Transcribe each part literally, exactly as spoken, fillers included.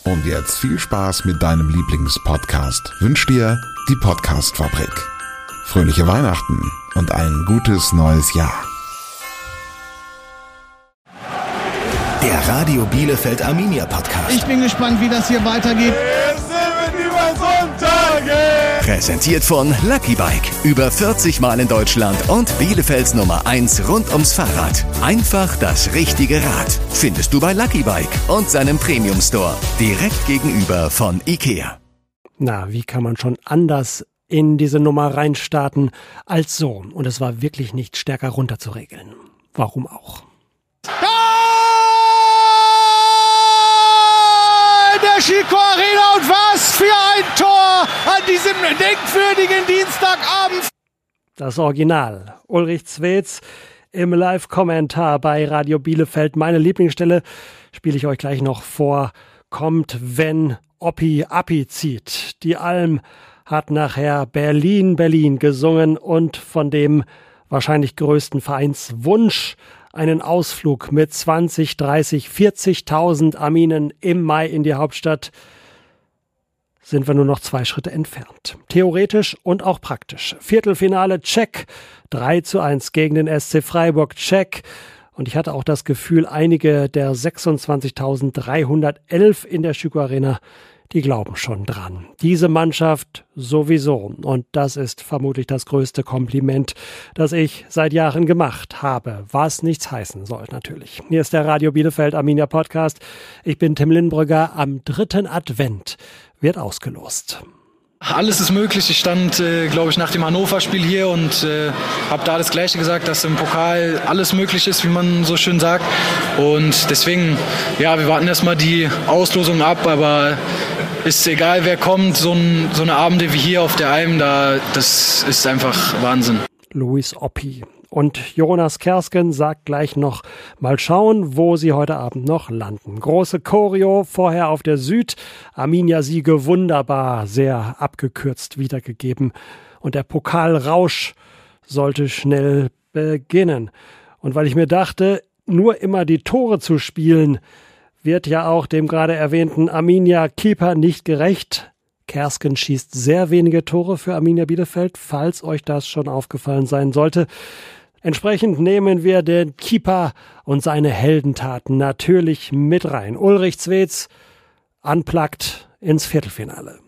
Und jetzt viel Spaß mit deinem Lieblingspodcast. Wünscht dir die Podcast-Fabrik. Fröhliche Weihnachten und ein gutes neues Jahr. Der Radio Bielefeld Arminia Podcast. Ich bin gespannt, wie das hier weitergeht. Präsentiert von Lucky Bike. Über vierzig Mal in Deutschland und Bielefelds Nummer eins rund ums Fahrrad. Einfach das richtige Rad. Findest du bei Lucky Bike und seinem Premium Store. Direkt gegenüber von Ikea. Na, wie kann man schon anders in diese Nummer reinstarten als so? Und es war wirklich nicht stärker runterzuregeln. Warum auch? Der Chico Arena, und was für ein Tor an diesem denkwürdigen Dienstagabend. Das Original. Ulrich Zwetz im Live-Kommentar bei Radio Bielefeld. Meine Lieblingsstelle spiele ich euch gleich noch vor. Kommt, wenn Oppi Appi zieht. Die Alm hat nachher Berlin, Berlin gesungen und von dem wahrscheinlich größten Vereinswunsch einen Ausflug mit zwanzig, dreißig, vierzigtausend Arminen im Mai in die Hauptstadt sind wir nur noch zwei Schritte entfernt. Theoretisch und auch praktisch. Viertelfinale check, drei zu eins gegen den S C Freiburg check. Und ich hatte auch das Gefühl, einige der sechsundzwanzigtausenddreihundertelf in der Chico Arena, die glauben schon dran. Diese Mannschaft sowieso. Und das ist vermutlich das größte Kompliment, das ich seit Jahren gemacht habe. Was nichts heißen soll, natürlich. Hier ist der Radio Bielefeld Arminia Podcast. Ich bin Tim Lindbrügger. Am dritten Advent wird ausgelost. Alles ist möglich. Ich stand, äh, glaube ich, nach dem Hannover-Spiel hier und äh, habe da das Gleiche gesagt, dass im Pokal alles möglich ist, wie man so schön sagt. Und deswegen, ja, wir warten erstmal die Auslosung ab, aber ist egal, wer kommt. So, ein, so eine Abende wie hier auf der Alm, da, das ist einfach Wahnsinn. Luis Oppi. Und Jonas Kersken sagt gleich noch, mal schauen, wo sie heute Abend noch landen. Große Choreo, vorher auf der Süd. Arminia-Siege wunderbar, sehr abgekürzt wiedergegeben. Und der Pokalrausch sollte schnell beginnen. Und weil ich mir dachte, nur immer die Tore zu spielen, wird ja auch dem gerade erwähnten Arminia-Keeper nicht gerecht. Kersken schießt sehr wenige Tore für Arminia Bielefeld, falls euch das schon aufgefallen sein sollte. Entsprechend nehmen wir den Keeper und seine Heldentaten natürlich mit rein. Ulrich Zwetz unplugged ins Viertelfinale.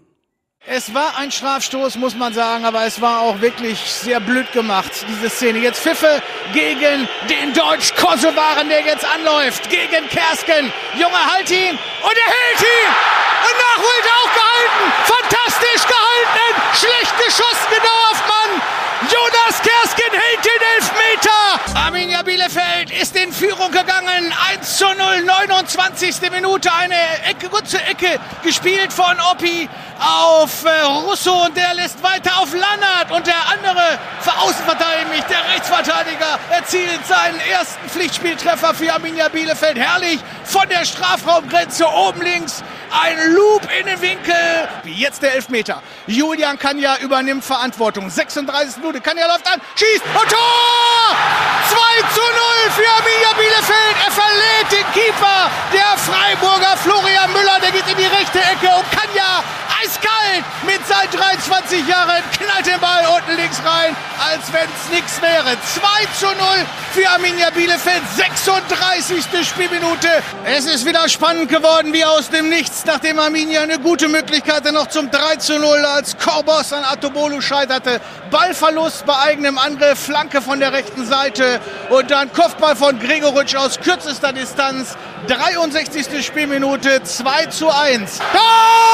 Es war ein Strafstoß, muss man sagen, aber es war auch wirklich sehr blöd gemacht, diese Szene. Jetzt Pfiffe gegen den Deutsch-Kosovaren, der jetzt anläuft, gegen Kersken. Junge, halt ihn und er hält ihn! Und nachholt auch gehalten! Fantastisch gehalten! Schlecht geschossen, genau auf Mann! Jonas Kersken hält den Elfmeter! Arminia Bielefeld ist in Führung gegangen. eins zu null, neunundzwanzigste Minute. Eine Ecke, kurze Ecke gespielt von Oppi auf äh, Russo und der lässt weiter auf Lannert. Und der andere Außenverteidiger, der Rechtsverteidiger, erzielt seinen ersten Pflichtspieltreffer für Arminia Bielefeld. Herrlich von der Strafraumgrenze oben links. Ein Loop in den Winkel. Wie jetzt der Elfmeter. Julian Kanja übernimmt Verantwortung. sechsunddreißigste Minute. Kanja läuft an, schießt und Tor! zwei zu null für Arminia Bielefeld. Er verlädt den Keeper. Der Freiburger Florian Müller, der geht in die rechte Ecke. Und Kanja eiskalt mit seinen dreiundzwanzig Jahren knallt den Ball unten links rein, als wenn es nichts wäre. zwei zu null für Arminia Bielefeld. sechsunddreißigste Spielminute. Es ist wieder spannend geworden wie aus dem Nichts, nachdem Arminia eine gute Möglichkeit hatte, noch zum drei zu null, als Korbos an Atobolu scheiterte. Ballverlust bei eigenem Angriff, Flanke von der rechten Seite und dann Kopfball von Gregoritsch aus kürzester Distanz. dreiundsechzigste Spielminute, zwei zu eins. Tor!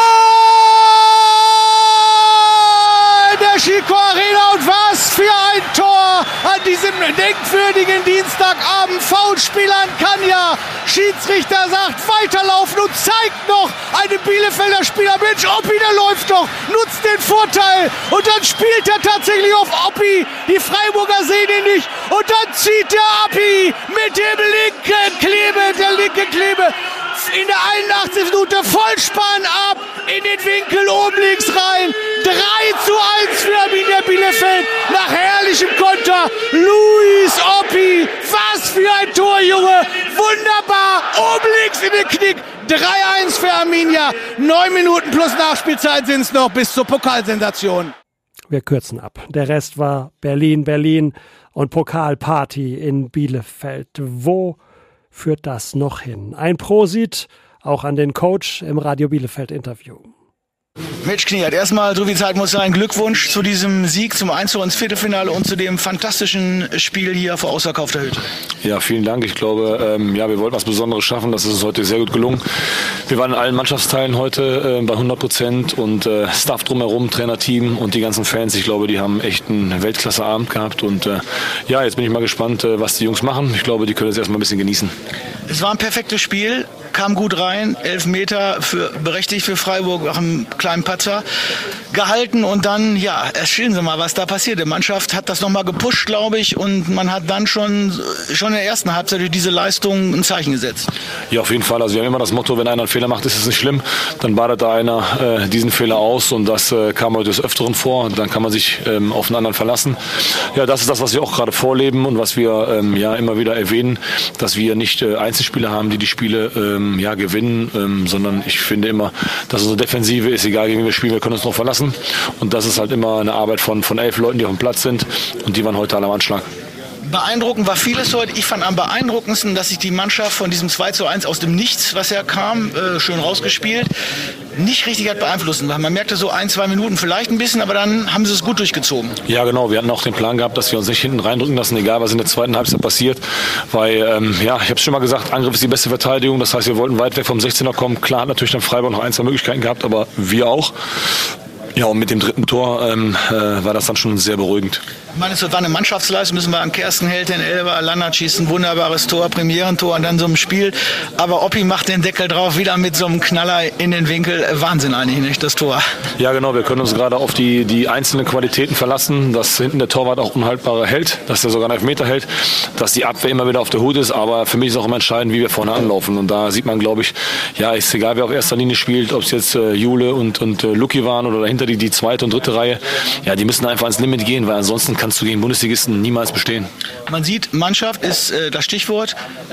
Der Chico Arena, und was für ein Tor an diesem denkwürdigen Dienstagabend. Foulspiel an Kanja. Schiedsrichter sagt weiterlaufen und zeigt noch einen Bielefelder Spieler. Mensch, Oppi, der läuft doch, nutzt den Vorteil und dann spielt er tatsächlich auf Oppi. Die Freiburger sehen ihn nicht und dann zieht der Oppi mit dem linken Klebe, der linke Klebe in der einundachtzigsten Minute Vollspann ab in den Winkel oben links rein. drei zu eins für Arminia Bielefeld nach herrlichem Konter. Luis Oppi, was für ein Tor, Junge. Wunderbar, oben links in den Knick. drei eins für Arminia. Neun Minuten plus Nachspielzeit sind es noch bis zur Pokalsensation. Wir kürzen ab. Der Rest war Berlin, Berlin und Pokalparty in Bielefeld. Wo führt das noch hin? Ein Prosit auch an den Coach im Radio Bielefeld Interview. Mitch Kniat, erstmal, so viel Zeit muss sein, Glückwunsch zu diesem Sieg, zum Einzug ins Viertelfinale und zu dem fantastischen Spiel hier vor ausverkaufter Hütte. Ja, vielen Dank. Ich glaube, ähm, ja, wir wollten was Besonderes schaffen. Das ist uns heute sehr gut gelungen. Wir waren in allen Mannschaftsteilen heute äh, bei hundert Prozent und äh, Staff drumherum, Trainerteam und die ganzen Fans. Ich glaube, die haben echt einen Weltklasse-Abend gehabt und äh, ja, jetzt bin ich mal gespannt, äh, was die Jungs machen. Ich glaube, die können jetzt erstmal ein bisschen genießen. Es war ein perfektes Spiel, kam gut rein, elf Meter für, berechtigt für Freiburg nach einem kleinen Patzer gehalten und dann, ja, erzählen Sie mal, was da passiert. Die Mannschaft hat das nochmal gepusht, glaube ich, und man hat dann schon, schon in der ersten Halbzeit durch diese Leistung ein Zeichen gesetzt. Ja, auf jeden Fall. Also wir haben immer das Motto, wenn einer einen Fehler macht, ist es nicht schlimm. Dann badet da einer äh, diesen Fehler aus und das äh, kam heute des Öfteren vor. Dann kann man sich ähm, auf den anderen verlassen. Ja, das ist das, was wir auch gerade vorleben und was wir ähm, ja immer wieder erwähnen, dass wir nicht äh, Einzelspieler haben, die die Spiele ähm, ja, gewinnen, ähm, sondern ich finde immer, dass unsere Defensive ist, egal gegen wen wir spielen, wir können uns noch verlassen. Und das ist halt immer eine Arbeit von, von elf Leuten, die auf dem Platz sind und die waren heute alle am Anschlag. Beeindruckend war vieles heute. Ich fand am beeindruckendsten, dass sich die Mannschaft von diesem zwei zu eins aus dem Nichts, was ja kam, äh, schön rausgespielt, nicht richtig hat beeinflussen. Man merkte so ein, zwei Minuten vielleicht ein bisschen, aber dann haben sie es gut durchgezogen. Ja, genau. Wir hatten auch den Plan gehabt, dass wir uns nicht hinten reindrücken lassen, egal was in der zweiten Halbzeit passiert. Weil, ähm, ja, ich habe es schon mal gesagt, Angriff ist die beste Verteidigung. Das heißt, wir wollten weit weg vom sechzehner kommen. Klar hat natürlich dann Freiburg noch ein, zwei Möglichkeiten gehabt, aber wir auch. Ja, und mit dem dritten Tor ähm, äh, war das dann schon sehr beruhigend. Ich meine, es war eine Mannschaftsleistung, müssen wir an Kersten Held, den Elber, Lannert schießt ein wunderbares Tor, Premierentor und dann so ein Spiel. Aber Oppi macht den Deckel drauf, wieder mit so einem Knaller in den Winkel. Wahnsinn eigentlich, nicht, das Tor. Ja, genau, wir können uns gerade auf die, die einzelnen Qualitäten verlassen, dass hinten der Torwart auch unhaltbar hält, dass er sogar einen Elfmeter hält, dass die Abwehr immer wieder auf der Hut ist, aber für mich ist auch immer entscheidend, wie wir vorne anlaufen. Und da sieht man, glaube ich, ja, ist egal, wer auf erster Linie spielt, ob es jetzt äh, Jule und, und äh, Luki waren oder dahinter die, die zweite und dritte Reihe, ja, die müssen einfach ans Limit gehen, weil ansonsten kannst du gegen Bundesligisten niemals bestehen. Man sieht, Mannschaft ist äh, das Stichwort.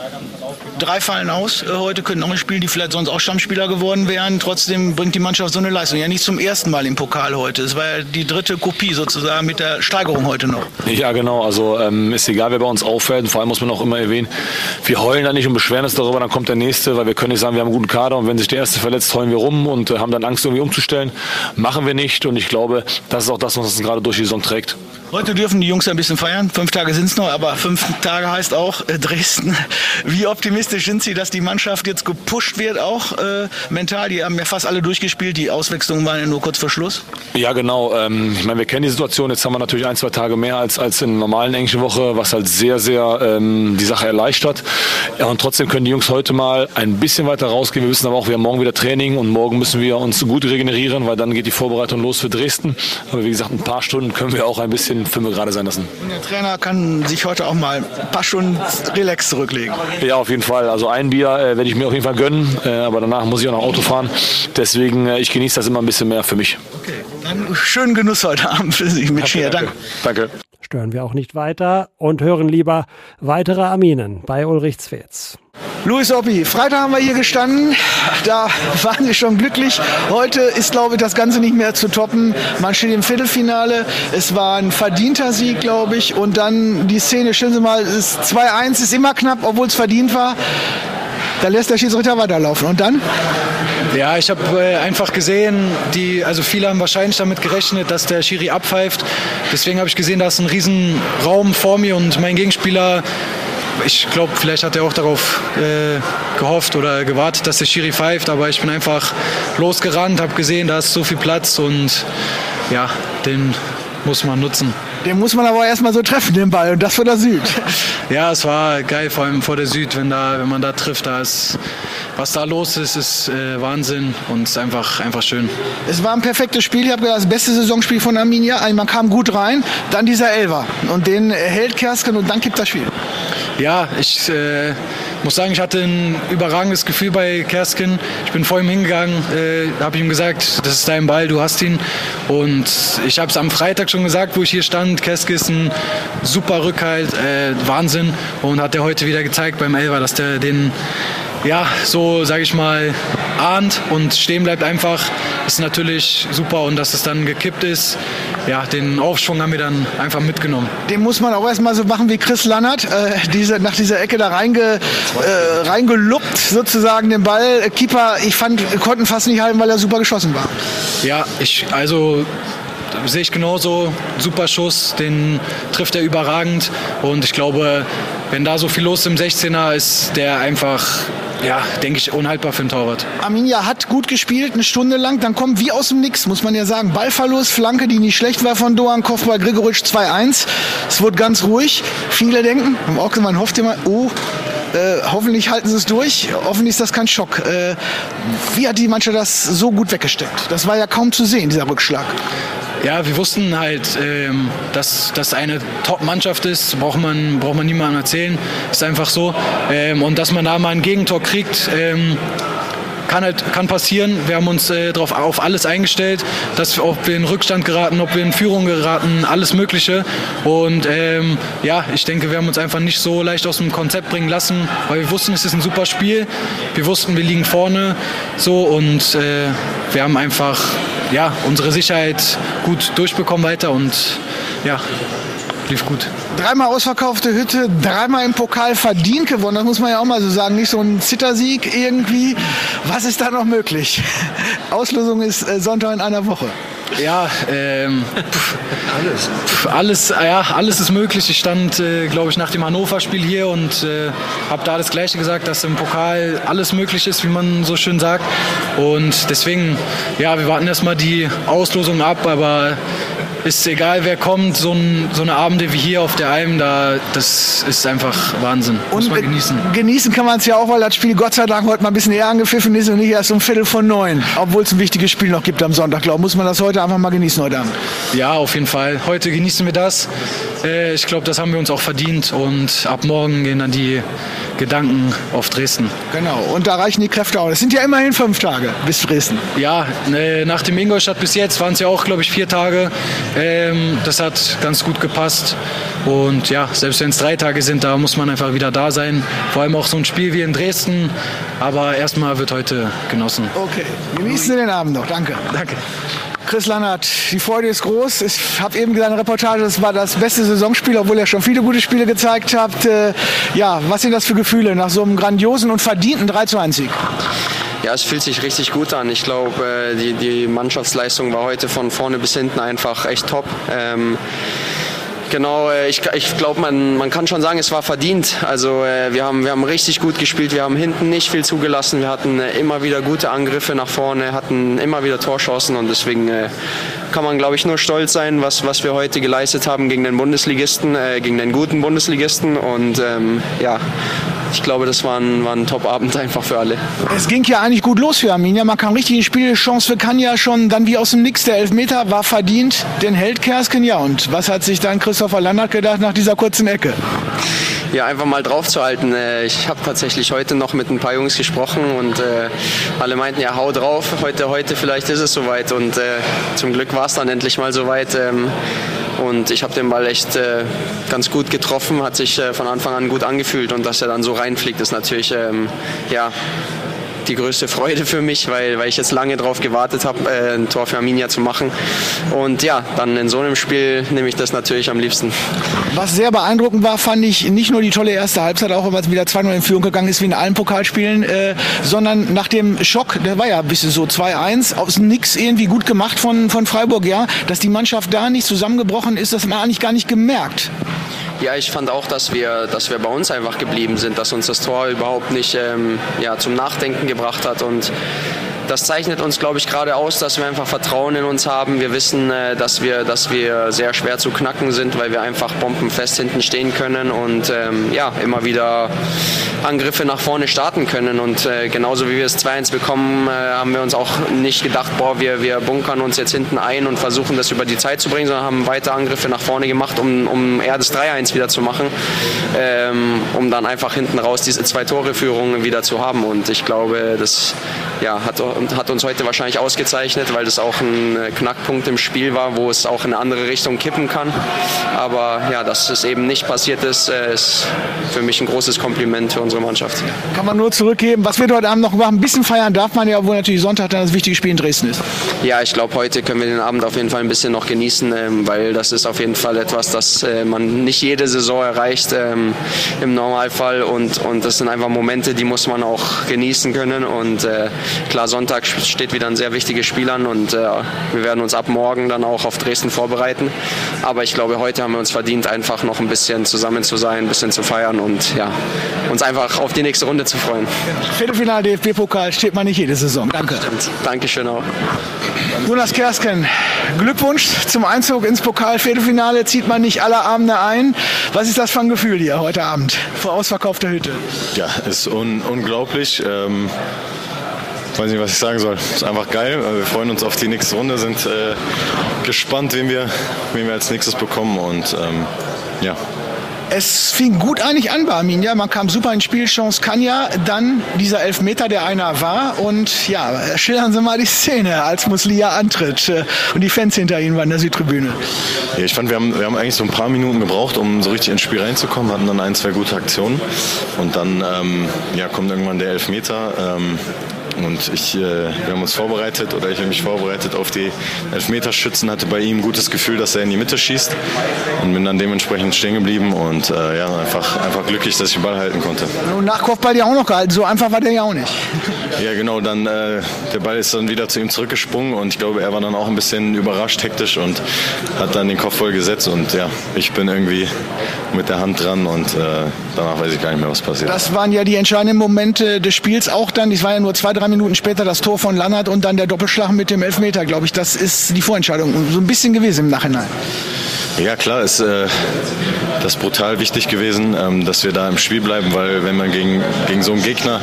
Drei fallen aus. Äh, heute können noch spielen, die vielleicht sonst auch Stammspieler geworden wären. Trotzdem bringt die Mannschaft so eine Leistung. Ja, nicht zum ersten Mal im Pokal heute. Es war ja die dritte Kopie sozusagen mit der Steigerung heute noch. Ja, genau. Also ähm, ist egal, wer bei uns auffällt. Vor allem muss man auch immer erwähnen, wir heulen da nicht und beschweren uns darüber, dann kommt der Nächste, weil wir können nicht sagen, wir haben einen guten Kader und wenn sich der Erste verletzt, heulen wir rum und äh, haben dann Angst, irgendwie umzustellen. Machen wir nicht und ich glaube, das ist auch das, was uns gerade durch die Saison trägt. Heute dürfen die Jungs ein bisschen feiern. Fünf Tage sind es noch, aber fünf Tage heißt auch äh, Dresden. Wie optimistisch sind Sie, dass die Mannschaft jetzt gepusht wird, auch äh, mental? Die haben ja fast alle durchgespielt. Die Auswechslungen waren ja nur kurz vor Schluss. Ja, genau. Ähm, ich meine, wir kennen die Situation. Jetzt haben wir natürlich ein, zwei Tage mehr als, als in einer normalen englischen Woche, was halt sehr, sehr ähm, die Sache erleichtert. Ja, und trotzdem können die Jungs heute mal ein bisschen weiter rausgehen. Wir wissen aber auch, wir haben morgen wieder Training und morgen müssen wir uns gut regenerieren, weil dann geht die Vorbereitung los für Dresden. Aber wie gesagt, ein paar Stunden können wir auch ein bisschen Filme gerade sein lassen. Und der Trainer kann sich heute auch mal ein paar Stunden relax zurücklegen. Ja, auf jeden Fall. Also ein Bier äh, werde ich mir auf jeden Fall gönnen, äh, aber danach muss ich auch noch Auto fahren. Deswegen, äh, ich genieße das immer ein bisschen mehr für mich. Okay, dann schönen Genuss heute Abend für Sie mit Schier. Danke. Danke. Stören wir auch nicht weiter und hören lieber weitere Arminen bei Ulrich Zwetz. Luis Oppi, Freitag haben wir hier gestanden, da waren wir schon glücklich. Heute ist, glaube ich, das Ganze nicht mehr zu toppen. Man steht im Viertelfinale, es war ein verdienter Sieg, glaube ich. Und dann die Szene, stellen Sie mal, ist zwei eins, ist immer knapp, obwohl es verdient war. Da lässt der Schiedsrichter weiterlaufen. Und dann? Ja, ich habe äh, einfach gesehen, die, also viele haben wahrscheinlich damit gerechnet, dass der Schiri abpfeift. Deswegen habe ich gesehen, da ist ein riesen Raum vor mir und mein Gegenspieler, ich glaube, vielleicht hat er auch darauf äh, gehofft oder gewartet, dass der Schiri pfeift, aber ich bin einfach losgerannt, habe gesehen, da ist so viel Platz und ja, den muss man nutzen. Den muss man aber erstmal so treffen, den Ball, und das vor der Süd. Ja, es war geil, vor allem vor der Süd, wenn, da, wenn man da trifft, da ist, was da los ist, ist äh, Wahnsinn und ist einfach, einfach schön. Es war ein perfektes Spiel, ich habe gesagt, das beste Saisonspiel von Arminia, also man kam gut rein, dann dieser Elfer und den hält Kersken und dann kippt das Spiel. Ja, ich äh, muss sagen, ich hatte ein überragendes Gefühl bei Kersken. Ich bin vor ihm hingegangen, äh, habe ihm gesagt, das ist dein Ball, du hast ihn. Und ich habe es am Freitag schon gesagt, wo ich hier stand, Kersken ist ein super Rückhalt, äh, Wahnsinn. Und hat er heute wieder gezeigt beim Elfer, dass der den ja, so sage ich mal, ahnt und stehen bleibt einfach, ist natürlich super. Und dass es dann gekippt ist, ja, den Aufschwung haben wir dann einfach mitgenommen. Den muss man auch erstmal so machen wie Chris Lannert, äh, diese, nach dieser Ecke da reinge, äh, reingeluppt sozusagen den Ball. Keeper, ich fand, konnten fast nicht halten, weil er super geschossen war. Ja, ich, also sehe ich genauso, super Schuss, den trifft er überragend und ich glaube, wenn da so viel los ist im sechzehner, ist der einfach, ja, denke ich, unhaltbar für den Torwart. Arminia hat gut gespielt, eine Stunde lang, dann kommt wie aus dem Nix, muss man ja sagen, Ballverlust, Flanke, die nicht schlecht war von Doan, Kopfball Gregoritsch zwei eins, es wurde ganz ruhig, viele denken, man hofft immer, oh, Äh, hoffentlich halten sie es durch, hoffentlich ist das kein Schock. Äh, wie hat die Mannschaft das so gut weggesteckt? Das war ja kaum zu sehen, dieser Rückschlag. Ja, wir wussten halt, ähm, dass das eine Top-Mannschaft ist, braucht man, braucht man niemandem erzählen, ist einfach so. Ähm, und dass man da mal ein Gegentor kriegt, ähm, Kann, halt, kann passieren. Wir haben uns äh, drauf, auf alles eingestellt, dass wir, ob wir in Rückstand geraten, ob wir in Führung geraten, alles Mögliche. Und ähm, ja, ich denke, wir haben uns einfach nicht so leicht aus dem Konzept bringen lassen, weil wir wussten, es ist ein super Spiel. Wir wussten, wir liegen vorne so und äh, wir haben einfach ja, unsere Sicherheit gut durchbekommen weiter und ja, lief gut. Dreimal ausverkaufte Hütte, dreimal im Pokal verdient gewonnen, das muss man ja auch mal so sagen. Nicht so ein Zittersieg irgendwie. Was ist da noch möglich? Auslosung ist äh, Sonntag in einer Woche. Ja, ähm, pf, alles. Pf, alles, ja, alles ist möglich. Ich stand, äh, glaube ich, nach dem Hannover-Spiel hier und äh, habe da das Gleiche gesagt, dass im Pokal alles möglich ist, wie man so schön sagt. Und deswegen, ja, wir warten erstmal die Auslosung ab, aber ist egal, wer kommt, so, ein, so eine Abende wie hier auf der Alm, da, das ist einfach Wahnsinn. Muss man genießen. Genießen kann man es ja auch, weil das Spiel Gott sei Dank heute mal ein bisschen eher angepfiffen ist und nicht erst um Viertel von neun. Obwohl es ein wichtiges Spiel noch gibt am Sonntag, glaube ich. Muss man das heute einfach mal genießen heute Abend. Ja, auf jeden Fall. Heute genießen wir das. Äh, ich glaube, das haben wir uns auch verdient und ab morgen gehen dann die Gedanken auf Dresden. Genau, und da reichen die Kräfte auch. Es sind ja immerhin fünf Tage bis Dresden. Ja, äh, nach dem Ingolstadt bis jetzt waren es ja auch, glaube ich, vier Tage. Ähm, das hat ganz gut gepasst. Und ja, selbst wenn es drei Tage sind, da muss man einfach wieder da sein. Vor allem auch so ein Spiel wie in Dresden. Aber erstmal wird heute genossen. Okay, genießen Sie den Abend noch. Danke. Danke. Chris Lannert, die Freude ist groß. Ich habe eben gesagt in der Reportage, das war das beste Saisonspiel, obwohl ihr schon viele gute Spiele gezeigt habt. Äh, ja, was sind das für Gefühle nach so einem grandiosen und verdienten drei zu eins Sieg? Ja, es fühlt sich richtig gut an. Ich glaube, die, die Mannschaftsleistung war heute von vorne bis hinten einfach echt top. Ähm, Genau, ich, ich glaube, man, man kann schon sagen, es war verdient. Also wir haben, wir haben richtig gut gespielt, wir haben hinten nicht viel zugelassen, wir hatten immer wieder gute Angriffe nach vorne, hatten immer wieder Torchancen und deswegen kann man, glaube ich, nur stolz sein, was, was wir heute geleistet haben gegen den Bundesligisten, äh, gegen den guten Bundesligisten und ähm, ja, ich glaube, das war ein, war ein Top-Abend einfach für alle. Es ging ja eigentlich gut los für Arminia. Man kam richtig ins Spiel. Chance für Kanja schon dann wie aus dem Nix. Der Elfmeter war verdient. Den hält Kersken. Ja, und was hat sich dann Christopher Lannert gedacht nach dieser kurzen Ecke? Ja, einfach mal drauf zu halten. Ich habe tatsächlich heute noch mit ein paar Jungs gesprochen und äh, alle meinten, ja, hau drauf. Heute, heute vielleicht ist es soweit. Und äh, zum Glück war es dann endlich mal soweit. Ähm, Und ich habe den Ball echt äh, ganz gut getroffen, hat sich äh, von Anfang an gut angefühlt und dass er dann so reinfliegt, ist natürlich ähm, ja, die größte Freude für mich, weil, weil ich jetzt lange darauf gewartet habe, äh, ein Tor für Arminia zu machen. Und ja, dann in so einem Spiel nehme ich das natürlich am liebsten. Was sehr beeindruckend war, fand ich nicht nur die tolle erste Halbzeit, auch wenn es wieder zwei null in Führung gegangen ist, wie in allen Pokalspielen, äh, sondern nach dem Schock, der war ja ein bisschen so zwei eins, aus Nix irgendwie gut gemacht von, von Freiburg, ja, dass die Mannschaft da nicht zusammengebrochen ist, das hat man eigentlich gar nicht gemerkt. Ja, ich fand auch, dass wir, dass wir bei uns einfach geblieben sind, dass uns das Tor überhaupt nicht ähm, ja, zum Nachdenken gebracht hat und das zeichnet uns, glaube ich, gerade aus, dass wir einfach Vertrauen in uns haben. Wir wissen, äh, dass wir, dass wir sehr schwer zu knacken sind, weil wir einfach bombenfest hinten stehen können und ähm, ja, immer wieder Angriffe nach vorne starten können. Und äh, genauso wie wir es zwei eins bekommen, äh, haben wir uns auch nicht gedacht, boah, wir, wir bunkern uns jetzt hinten ein und versuchen das über die Zeit zu bringen, sondern haben weiter Angriffe nach vorne gemacht, um, um eher das drei eins wieder zu machen, ähm, um dann einfach hinten raus diese zwei Tore-Führungen wieder zu haben. Und ich glaube, das ja, hat, hat uns heute wahrscheinlich ausgezeichnet, weil das auch ein Knackpunkt im Spiel war, wo es auch in eine andere Richtung kippen kann. Aber ja, dass es eben nicht passiert ist, ist für mich ein großes Kompliment für unsere Mannschaft. Kann man nur zurückgeben. Was wird heute Abend noch machen? Ein bisschen feiern darf man ja, obwohl natürlich Sonntag dann das wichtige Spiel in Dresden ist. Ja, ich glaube, heute können wir den Abend auf jeden Fall ein bisschen noch genießen, weil das ist auf jeden Fall etwas, das man nicht jede Saison erreicht im Normalfall. Und, und das sind einfach Momente, die muss man auch genießen können. Und äh, klar, Sonntag steht wieder ein sehr wichtiges Spiel an und äh, wir werden uns ab morgen dann auch auf Dresden vorbereiten. Aber ich glaube, heute haben wir uns verdient, einfach noch ein bisschen zusammen zu sein, ein bisschen zu feiern und ja, uns einfach auf die nächste Runde zu freuen. Viertelfinale D F B-Pokal steht man nicht jede Saison. Danke. Stimmt. Dankeschön auch. Jonas Kersken, Glückwunsch zum Einzug ins Pokal-Viertelfinale. Zieht man nicht alle Abende ein. Was ist das für ein Gefühl hier heute Abend vor ausverkaufter Hütte? Ja, ist un- unglaublich. Ähm Ich weiß nicht, was ich sagen soll. Ist einfach geil. Wir freuen uns auf die nächste Runde, sind äh, gespannt, wen wir, wen wir als nächstes bekommen. Und ähm, ja. Es fing gut eigentlich an bei Arminia. Man kam super ins Spiel, Chance Kanja, dann dieser Elfmeter, der einer war. Und ja, schildern Sie mal die Szene, als Muslia antritt und die Fans hinter ihm waren in der Südtribüne. Ja, ich fand, wir haben, wir haben eigentlich so ein paar Minuten gebraucht, um so richtig ins Spiel reinzukommen. Hatten dann ein, zwei gute Aktionen. Und dann ähm, ja, kommt irgendwann der Elfmeter. Ähm, Und ich, äh, wir haben uns vorbereitet, oder ich habe mich vorbereitet auf die Elfmeterschützen, hatte bei ihm ein gutes Gefühl, dass er in die Mitte schießt und bin dann dementsprechend stehen geblieben und äh, ja, einfach, einfach glücklich, dass ich den Ball halten konnte. Und nach Kopfball ja auch noch gehalten, so einfach war der ja auch nicht. Ja genau, dann äh, der Ball ist dann wieder zu ihm zurückgesprungen und ich glaube, er war dann auch ein bisschen überrascht, hektisch und hat dann den Kopf voll gesetzt und ja, ich bin irgendwie mit der Hand dran und äh, danach weiß ich gar nicht mehr, was passiert. Das waren ja die entscheidenden Momente des Spiels auch dann, das war ja nur zwei, drei Minuten später das Tor von Lannert und dann der Doppelschlag mit dem Elfmeter, glaube ich. Das ist die Vorentscheidung so ein bisschen gewesen im Nachhinein. Ja klar, ist äh, das brutal wichtig gewesen, ähm, dass wir da im Spiel bleiben, weil wenn man gegen, gegen so einen Gegner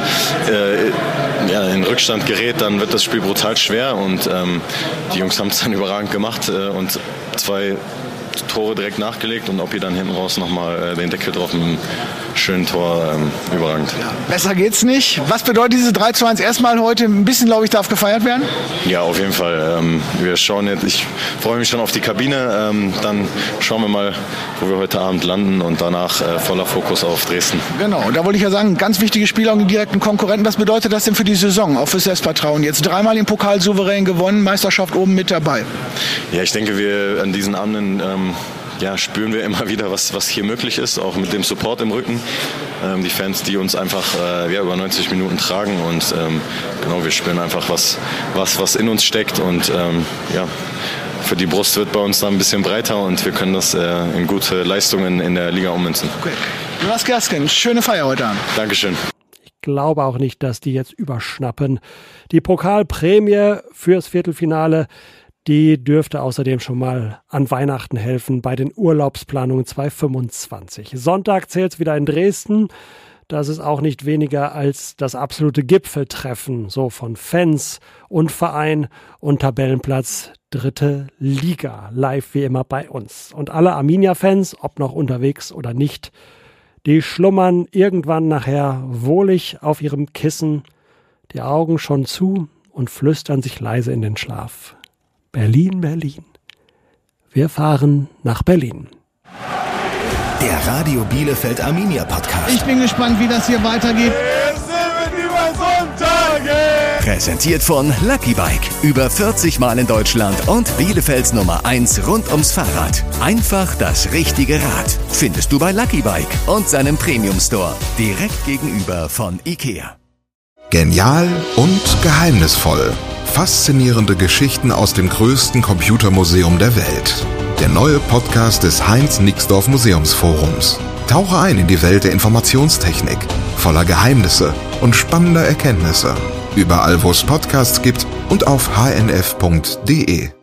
äh, ja, in Rückstand gerät, dann wird das Spiel brutal schwer und ähm, die Jungs haben es dann überragend gemacht äh, und zwei Tore direkt nachgelegt und ob ihr dann hinten raus nochmal äh, den Deckel drauf mit einem schönen Tor, ähm, überragend. Ja, besser geht's nicht. Was bedeutet diese drei zu eins erstmal heute? Ein bisschen, glaube ich, darf gefeiert werden? Ja, auf jeden Fall. Ähm, wir schauen jetzt, ich freue mich schon auf die Kabine. Ähm, dann schauen wir mal, wo wir heute Abend landen und danach äh, voller Fokus auf Dresden. Genau, da wollte ich ja sagen, ganz wichtiges Spiel auch gegen direkten Konkurrenten. Was bedeutet das denn für die Saison, auch fürs Selbstvertrauen? Jetzt dreimal im Pokal souverän gewonnen, Meisterschaft oben mit dabei. Ja, ich denke, wir an diesen Abenden ähm, ja, spüren wir immer wieder, was, was hier möglich ist, auch mit dem Support im Rücken. Ähm, die Fans, die uns einfach äh, ja, über neunzig Minuten tragen und ähm, genau, wir spüren einfach, was, was, was in uns steckt und ähm, ja, für die Brust wird bei uns dann ein bisschen breiter und wir können das äh, in gute Leistungen in der Liga ummünzen. Okay. Jonas Kersken, schöne Feier heute Abend. Dankeschön. Ich glaube auch nicht, dass die jetzt überschnappen. Die Pokalprämie fürs Viertelfinale, die dürfte außerdem schon mal an Weihnachten helfen bei den Urlaubsplanungen zwanzig fünfundzwanzig. Sonntag zählt es wieder in Dresden. Das ist auch nicht weniger als das absolute Gipfeltreffen, so von Fans und Verein und Tabellenplatz dritte Liga. Live wie immer bei uns. Und alle Arminia-Fans, ob noch unterwegs oder nicht, die schlummern irgendwann nachher wohlig auf ihrem Kissen, die Augen schon zu und flüstern sich leise in den Schlaf. Berlin, Berlin. Wir fahren nach Berlin. Der Radio Bielefeld Arminia Podcast. Ich bin gespannt, wie das hier weitergeht. Präsentiert von Lucky Bike. Über vierzig Mal in Deutschland und Bielefelds Nummer eins rund ums Fahrrad. Einfach das richtige Rad. Findest du bei Lucky Bike und seinem Premium Store. Direkt gegenüber von Ikea. Genial und geheimnisvoll. Faszinierende Geschichten aus dem größten Computermuseum der Welt. Der neue Podcast des Heinz-Nixdorf Museumsforums. Tauche ein in die Welt der Informationstechnik, voller Geheimnisse und spannender Erkenntnisse. Überall, wo es Podcasts gibt und auf h n f punkt d e.